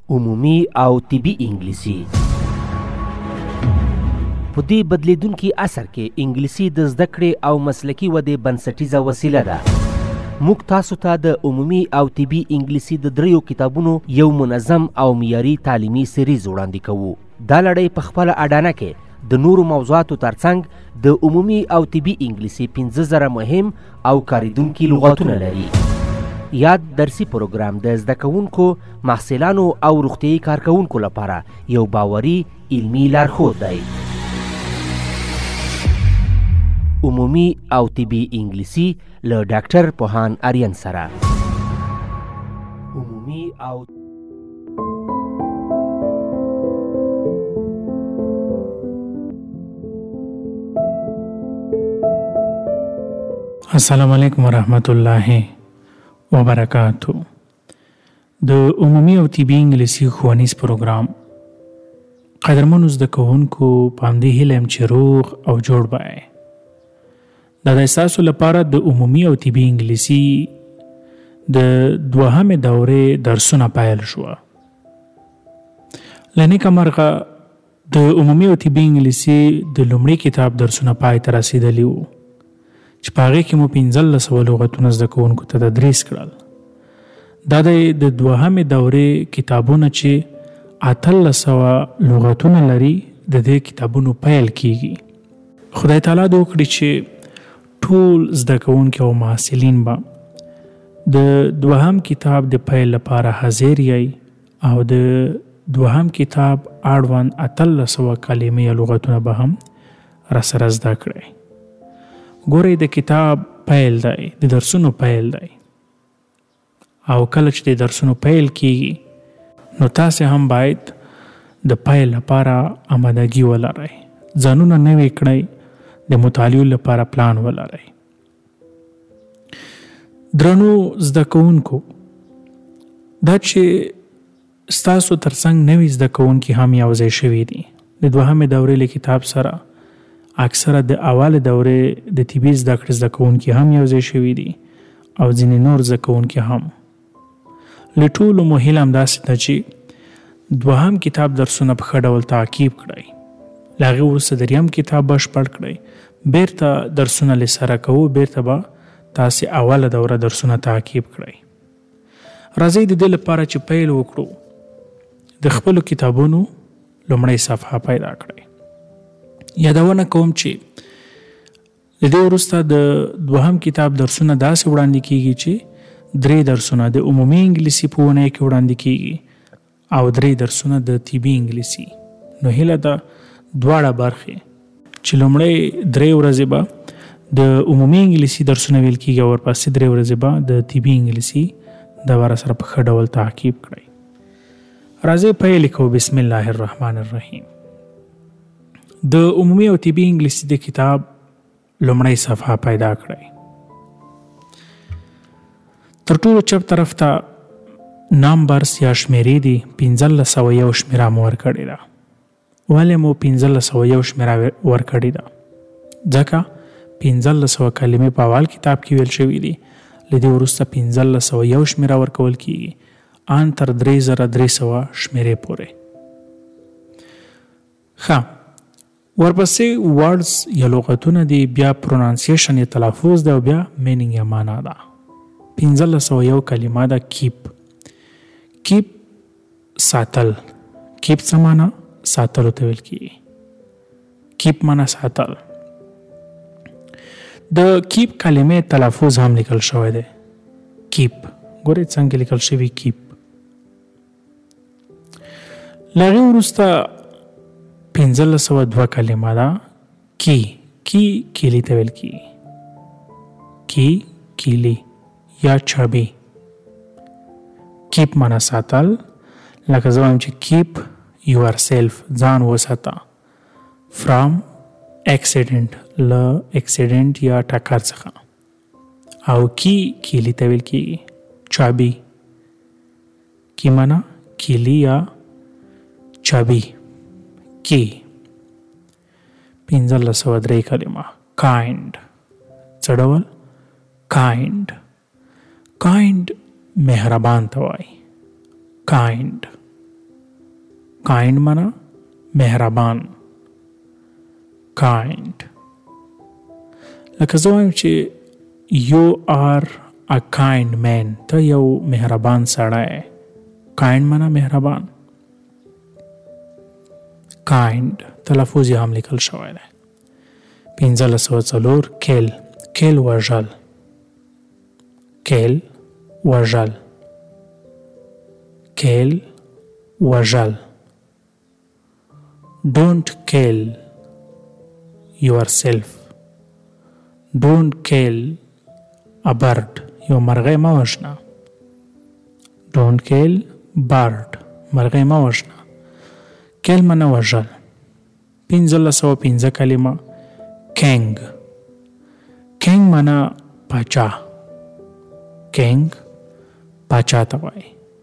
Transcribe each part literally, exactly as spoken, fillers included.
عمومي او طبي انګلیسي. په دې بدلیدونکي عصر کې انګلیسي د زده کړې او مسلکي ودې بنسټیزه وسیله ده. موږ تاسو ته د عمومي او طبي انګلیسي د دریو کتابونو یو منظم او معیاري تعلیمي سریز وړاندې کوو. دا لړۍ په خپله اډانه کې د نورو موضوعاتو ترڅنګ د عمومي او طبي انګلیسي پنځه زره مهم او کاریدونکي لغتونه لري. یاد درسي پروګرام د زده کوونکو، محصلانو او روغتیايي کارکوونکو لپاره یو باوري علمي لارښود دی. عمومي او طبي انګلیسي له ډاکټر پوهان آریان سره. عمومي او السلام علیکم ورحمت الله وبرکاتو. د عمومي او طبي انګلیسي ښوونیز پروګرام قدرمنو زده کوونکو په همدې هیله یم چې روغ او جوړ به یې. دا د ستاسو لپاره د عمومي او طبي انګلیسي د دوهمې دورې درسونه پیل شوه. له نیکه مرغه د عمومي او طبي انګلیسي د لومړي کتاب درسونه پای ته رسېدلي وو چې په هغې کې مو پنځلس سوه لغتونه زده کوونکو ته تدریس کړل. دا د دوهمې دورې کتابونه چې اتلس سوه لغتونه لري د دې کتابونو پیل کیږي. خدای تعالی دې وکړي چې ټول زده کوونکي او محصلین به د دوهم کتاب د پیل لپاره حاضر یې او د دوهم کتاب اړوند اتلس سوه کلمې یا لغتونه به هم راسره زده کړئ. ګورئ د کتاب پیل دی، د درسونو پیل دی، او کله چې د درسونو پیل کیږي نو تاسې هم باید د پیل لپاره آمادګي ولرئ، ځانونه نوي کړئ، د مطالعې لپاره پلان ولرئ. درنو زده کوونکو، دا چې ستاسو ترڅنګ نوي زده کوونکي هم یوځای شوي دي د دوهمې دورې له کتاب سره، اکثره د اول دورې د طبي زده کړې زده کوونکي هم یوځای شوي دي او ځینې نور زده کوونکي هم. له ټولو مو هیله همداسې ده چې دوهم کتاب درسونه په ښه ډول تعقیب کړئ، له هغې وروسته دریم کتاب بشپړ کړئ، بیرته درسونه له سره کوو، بیرته به تاسې اوله دوره درسونه تعقیب کړئ. راځئ د دې لپاره چې پیل وکړو د خپلو کتابونو لومړۍ صفحه پیدا کړئ. یادونه کوم چې د دې وروسته د دوهم کتاب درسونه داسې وړاندې کیږي چې درې درسونه د عمومي انګلیسي په اونۍ کې وړاندې کیږي او درې درسونه د طبي انګلیسي. نو هیله ده دواړه برخې چې لومړی درې ورځې به د عمومي انګلیسي درسونه ویل کیږي او ورپسې درې ورځې به د طبي انګلیسي دا ور سره په ښه ډول تعقیب کړئ. راځئ پیل کوو. بسم الله الرحمن الرحیم. د عمومي او طبي انګلیسي د کتاب لومړی صفحه پیدا کړئ. تر ټولو چپ طرف ته نامبرز یا شمیرې دي، پنځلس سوه یو شمیره مو ورکړې ده. ولې مو پنځلس سوه یو شمیره ورکړې ده؟ ځکه پنځلس سوه کلمې په اول کتاب کې ویل شوي دي، له دې وروسته پنځلس سوه یو شمیره ورکول کیږي ان تر درې زره درې سوه شمیرې پورې. ښه، ورپسې ورډز یا لغتونه دي، بیا پرونانسیشن یا تلفظ ده او بیا مینینګ یا معنا ده. پنځلس سوه یو کلمه ده کیپ. کیپ ساتل. کیپ څه معنا؟ ساتلو ته ویل کیږي. کیپ معنا ساتل. د کیپ کلمې تلفظ هم لیکل شوی دی. کیپ. ګورئ څنګه لیکل شوی کیپ. له هغې وروسته پنځلس سوه دوه کلمه ده کی. کی کیلی ته ویل کیږي. کی کیلی یا چابي. کیپ معنا ساتل، لکه زه وایم چې کیپ یور سیلف، ځان وساته، فرام اکسیډنټ، له اکسیډنټ یا ټکر څخه. او کی کیلی ته ویل کیږي. چابي. کی معنا کیلی یا چابي. کی. پنځلس سوه درې کلمه کایند. څه ډول؟ کایند. کایند مهربان ته وایي. کایند کائنډ معنا مهربان. کائنډ لکه زه وایم چې یو آر ا کائنډ مین، ته یو مهربان سړی. کائنډ معنا مهربان. کائنډ تلفظ یې هم لیکل شوی دی. پنځلس سوه څلور کیل. کیل وژل. کیل وژل. کیل وژل. Don't kill yourself. Don't kill a bird. یو مرغۍ مه وژنه. Don't kill bird. مرغۍ مه وژنه. کیل معنا وژل. پنځلس سوه پنځه کلمه کنګ. کنګ معنا پاچا. کنګ پاچا ته وایي.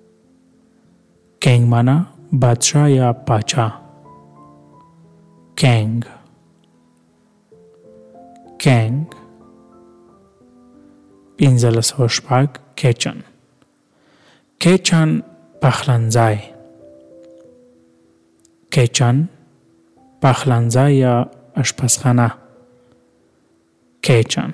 کنګ معنا بادشاه یا پاچا. کنګ. کنګ. پنځلس سوه شپږ کچن. کچن پخلنځای. کچن پخلنځای یا اشپزخانه. کچن.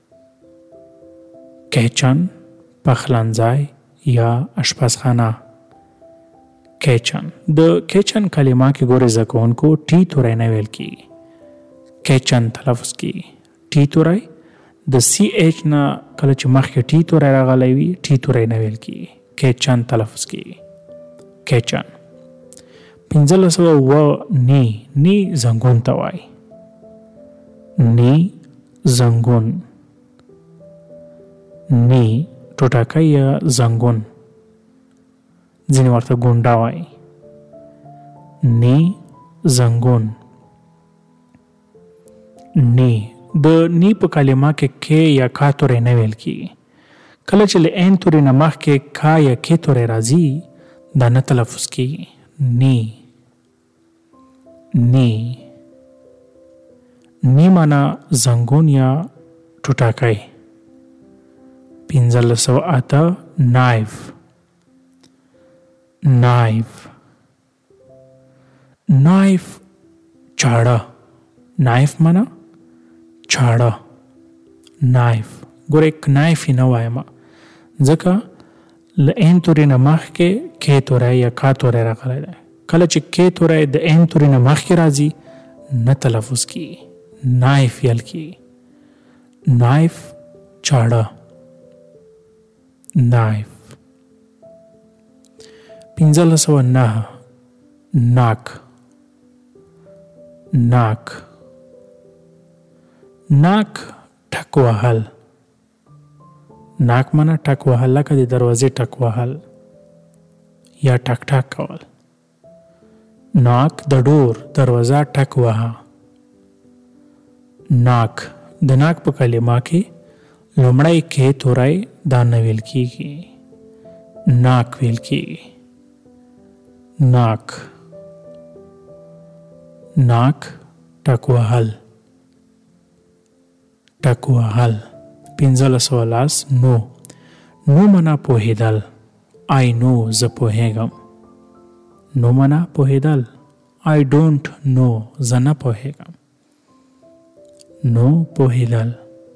کچن پخلنځای یا اشپزخانه. کچن. د کچن کلمه کې ګورې زده کوونکو ټي توری نه ویل کېږي. کچن تلفظ کېږي. ټي توری د سی ایچ نه کله چې مخکې ټي توری راغلی وي ټي توری نه ویل کېږي. کچن تلفظ کېږي. کچن. پنځلس سوه اووه نی. نی زنګون ته وایي. نی زنګون. نی ټوټاکی یا زنګون. ځینې ورته ګونډه وایي. نی زنګون. نی د نی په کلمه کې کې یا کا توری نه ویل کېږي. کله چې له این تورې نه مخکې کا یا کې توری راځي دا نه تلفظ کېږي. نی. نی. نی معنا زنګون یا ټوټاکی. پنځلس سوه اته نایف. نایف. نایف چاړه. نایف معنا چاړه. نایف. ګوره نایف یې نه وایم ځکه له این تورې نه مخکې کې توری یا کا توری راغلی دی. کله چې کې توری د این تورې نه مخکې راځي نه تلفظ کېږي. نایف ویل کېږي. نایف چاړه. نایف. پنځلس سوه نهه ناک. ناک. ناک ټک وهل. ناک معنا ټک وهل لکه د دروازې ټک وهل یا ټک ټک کول. ناک د ډور دروازه ټک وهه. ناک. د ناک په کلمه کې لومړی کې توری دا نه ویل کېږي. ناک ویل کېږي. ناک. ناک ټک وهل. ټک وهل. پنځلس سوه لس نو. نو معنا پوهېدل. آی نو زه پوهېږم. نو معنا پوهېدل. آی ډونټ نو زه نه پوهېږم. نو پوهېدل.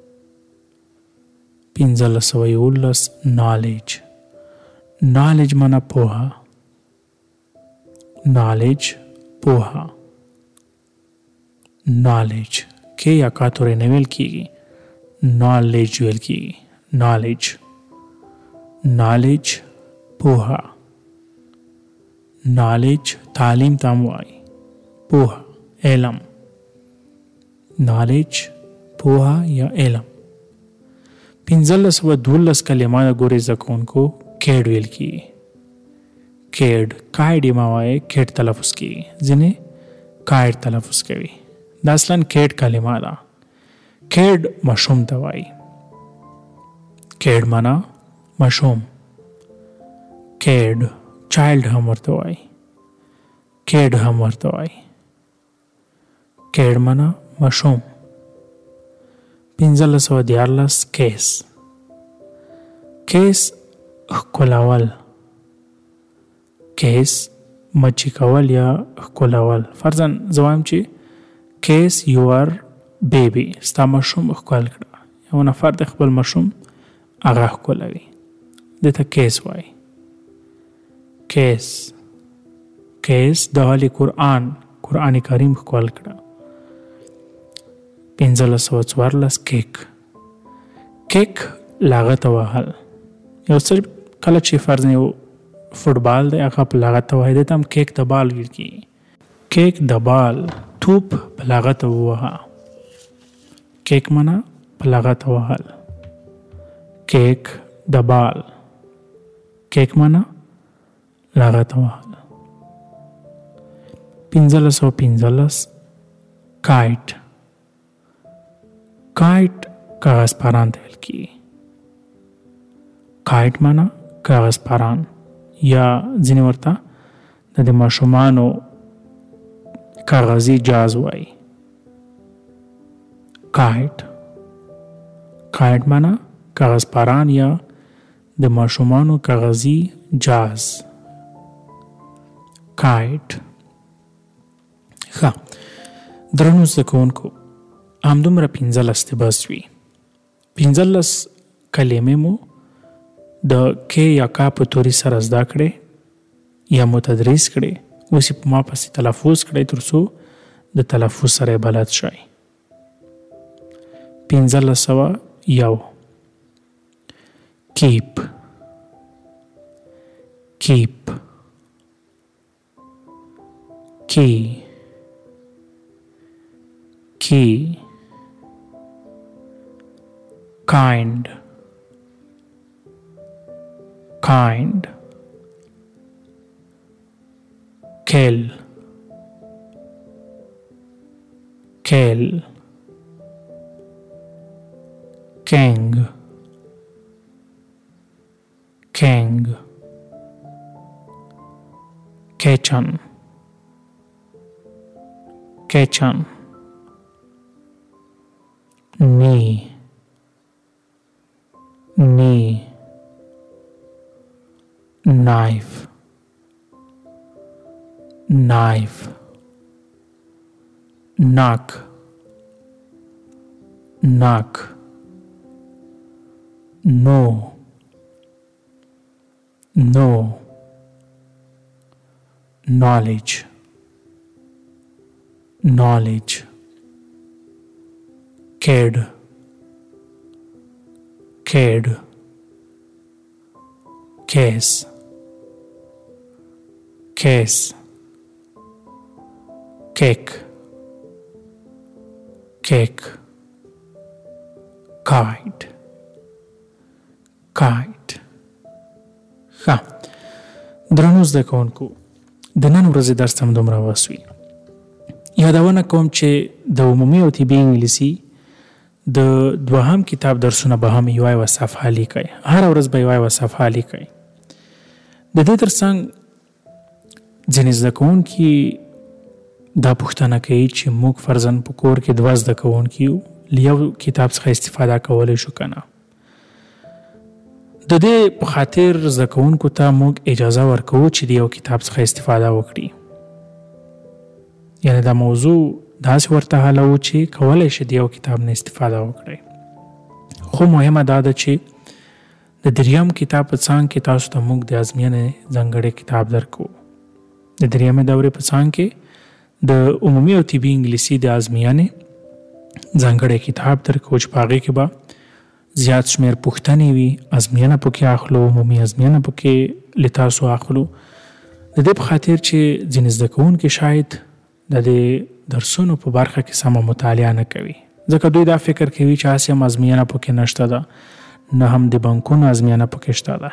پنځلس سوه یولس نالج. نالج معنا پوهه. نالج پوهه. نالج کې یا کا توری نه ویل کېږي. نالج ویل کېږي. نالج. نالج پوهه. نالج تعلیم ته هم وایي. پوهه علم. نالج پوهه یا علم. پنځلس سوه دولس کلمه ګورې زده کوونکو کیډ ویل کېږي. کیډ. کایډ یې مه وایئ کیډ تلفظ کېږي. ځینې کایډ تلفظ کوي. دا اصلا کیډ کلمه ده. کیډ ماشوم ته وایي. کیډ معنا ماشوم. کیډ چایلډ هم ورته وایي. کیډ هم ورته وایي. کیډ معنا ماشوم. پنځلس سوه دیارلس کیس. کیس ښکلول. کیس مچی کول یا ښکلول. فرضاً زه وایم چې کیس یور بیبي، ستا ماشوم ښکل کړه. یو نفر د خپل ماشوم هغه ښکلوي، دې ته کیس وایي. کیس کیس د حال قرآن قرآن کریم ښکل کړه. پنځلس سوه څوارلس کیک کیک لغته وهل. یو څه کله چې فرضاً یو فوټبال دی هغه په لغته وهي، دې ته هم کیک د بال ویل کېږي. کیک د بال، توپ په لغته ووهه. کیک معنا په لغته وهل. کیک د بال، کیک معنا لغته وهل. پنځلس سوه پنځلس کایټ کایټ کاغذ پران ته ویل کېږي. کایټ معنا کاغذ پران، یا ځینې ورته د ماشومانو کاغذي جاز وایي. کایټ کایټ معنا کاغذ پران یا د ماشومانو کاغذي جاز. کایټ. ښه، درنو زده کوونکو، همدومره پنځلس دې بس وي. پنځلس کلمې مو د کې یا کا په توري سره زده کړې یا مو تدریس کړې. اوس یې په ما پسې تلفظ کړئ تر څو د تلفظ سره بلد شئ. پنځلس سوه یو کیپ کیپ کی کی kind kind kill kill king king kitchen kitchen knee knee knife knife knock knock no no knowledge knowledge kid kid case case cake cake kite kite. ښه، درنو زده کوونکو، د نن ورځې درس هم دومره وسوي. یادونه کوم چې د عمومي او طبي انګلیسي د دوهم کتاب درسونه به هم یوه یوه صفحه لیکئ. هره ورځ به یوه یوه صفحه لیکئ. د دې تر څنګ ځینې زده کوونکي دا پوښتنه کوي چې موږ فرضاً په کور کې دوه زده کوونکي یو، له یو کتاب څخه استفاده کولی شو که نه. د دې په خاطر زده کوونکو ته موږ اجازه ورکوو چې د یو کتاب څخه استفاده وکړي. یعنې دا موضوع داسې ورته حلوو چې کولی شي د یو کتاب نه استفاده وکړئ. خو مهمه دا ده چې د دریم کتاب په څانګ کې تاسو ته موږ د ازموینې ځانګړی کتاب درکوو. د دریمې دورې په څانګ کې د عمومي او طبي انګلیسي د ازموینې ځانګړی کتاب درکوو چې په هغې کې به زیات شمېر پوښتنې وي، ازموینه پکې اخلو، عمومي ازموینه پکې له تاسو اخلو. د دې په خاطر چې ځینې زده کوونکي شاید د دې درسونو په برخه کې سمه مطالعه نه کوي، ځکه دوی دا فکر کوي چې هسې هم ازموینه پکې نشته ده، نه هم د بانکونو ازموینه پکې شته ده.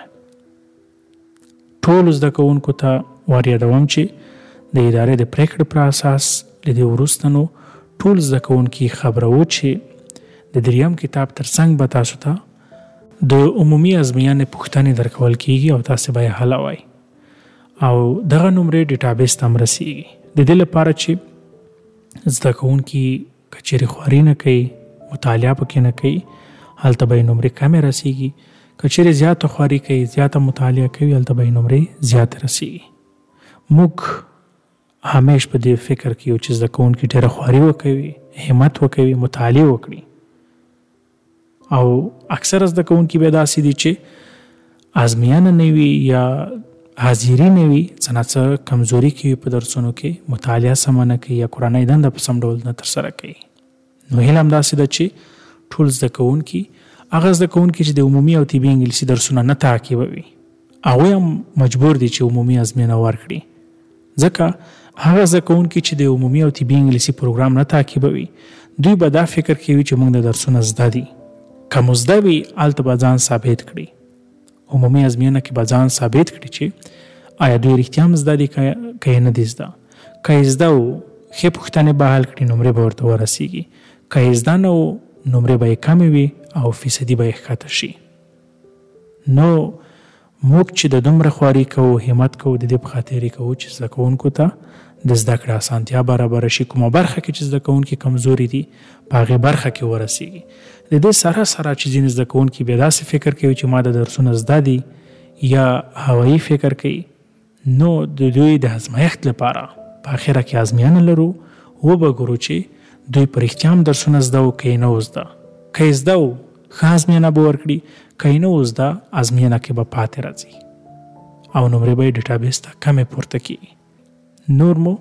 ټولو زده کوونکو ته وریادوم چې د ادارې د پریکړې پر اساس له دې وروسته نو ټول زده کوونکي خبرو چې د دریم کتاب تر څنګ به تاسو ته د عمومي ازموینې پوښتنې درکول کېږي او تاسې به یې حلوئ او دغه نمرې ډیټابیس ته هم رسیږي. د دې لپاره چې زده کوونکي که چیرې خواري نه کوي، مطالعه پکې نه کوي، هلته به یې نمرې کمې رسیږي. که چیرې زیاته خواري کوي، زیاته مطالعه کوي، هلته به یې نمرې زیاتې رسیږي. موږ همیش په دې فکر کې یو چې زده کوونکي ډېره خواري وکوي، همت وکوي، مطالعه وکړي. او اکثره زده کوونکي بیا داسې دي چې ازموینه نه وي یا حاضري نه وي، څه نه څه کمزوري کوي په درسونو کې، مطالعه سمه نه کوي یا کورنۍ دنده په سم ډول نه ترسره کوي. نو هیله همداسې ده چې ټول زده کوونکي، هغه زده کوونکي چې د عمومي او طبي انګلیسي درسونه نه تعقیبوي، هغوی هم مجبور دي چې عمومي ازموینه ورکړي. ځکه هغه زده کوونکي چې د عمومي او طبي انګلیسي پروګرام نه تعقیبوي، دوی به دا فکر کوي چې موږ د درسونه زده دي. که مو زده وي هلته به ځان ثابت کړي، عمومي ازموینه کې به ځان ثابت کړي چې آیا دوی رښتیا هم زده دي که یې نه دي زده. که یې زده و ښې پوښتنې به حل کړي، نمرې به ورته ورسیږي. که یې زده نه و نمرې به یې کمې وي او فیصدي به یې ښکته شي. نو موږ چې د دومره خواري کوو، همت کوو، د دې په خاطر یې کوو چې زده کوونکو ته د زده کړې اسانتیا برابره شي. کومه برخه کې چې زده کوونکي کمزوري دي په هغې برخه کې ورسیږي. د دې سره سره چې ځینې زده کوونکي بیا داسې فکر کوي چې ما د درسونه زده دي یا هوایي فکر کوي، نو د دوی د ازمایښت لپاره په اخره کې ازموینه لرو، وبګورو چې دوی په رښتیا هم درسونه زده و که یې نه و زده. که یې زده و ښه ازموینه به ورکړي، که یې نه و زده ازموینه کې به پاتې راځي او نمرې به یې ډیټابیس ته کمې پورته کېږي. نور مو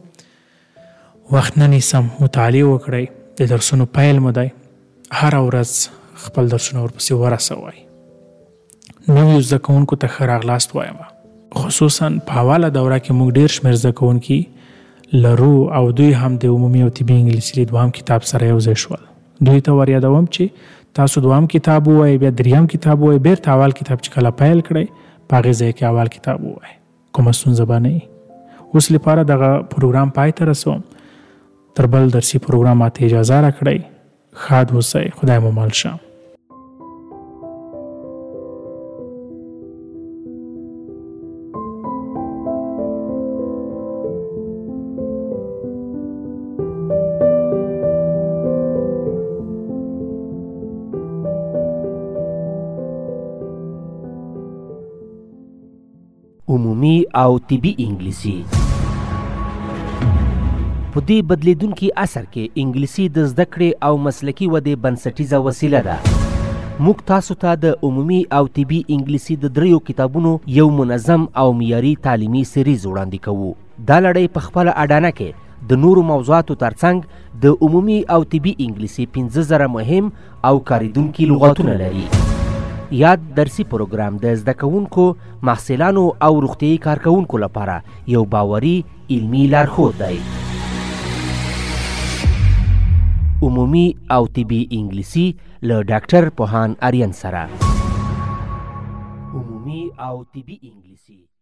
وخت نه نیسم، مطالعه وکړئ، د درسونو پیل مو دی، هره ورځ خپل درسونه ورپسې ورسوئ. نویو زده کوونکو ته ښه راغلاست وایم. خصوصا په اوله دوره کې موږ ډېر شمېر زده کوونکي لرو او دوی هم د عمومي او طبي انګلیسي دوام کتاب سره یو ځای شول. دوی ته ور یادوم چې تاسو دوام کتاب ووایئ، بیا دریم کتاب ووایئ، بیرته اول کتاب چې کله پیل کړئ په هغې ځای کې اول کتاب ووایئ. کومه ستونزه به نه وي. اوس لپاره دغه پروګرام پای ته رسوم. تر بل درسي پروګرام ماته اجازه راکړئ. ښاد اوسئ، خدای مو مل شه. عمومي او طبي انګلیسي. په دې بدلیدونکي عصر کې انګلیسي د زده کړې او مسلکي ودې بنسټیزه وسیله ده. موږ تاسو ته د عمومي او طبي انګلیسي د دریو کتابونو یو منظم او معیاري تعلیمي سریز وړاندې کوو. دا لړۍ په خپله اډانه کې د نورو موضوعاتو ترڅنګ د عمومي او طبي انګلیسي پنځه زره مهم او کاریدونکي لغتونه لري. یاد درسي پروګرام د زده کوونکو، محصلانو او روغتیايي کارکوونکو لپاره یو باوري علمي لارښود دی. عمومي او طبي انګلیسي له ډاکټر پوهان آریان سره. عمومي او طبي انګلیسي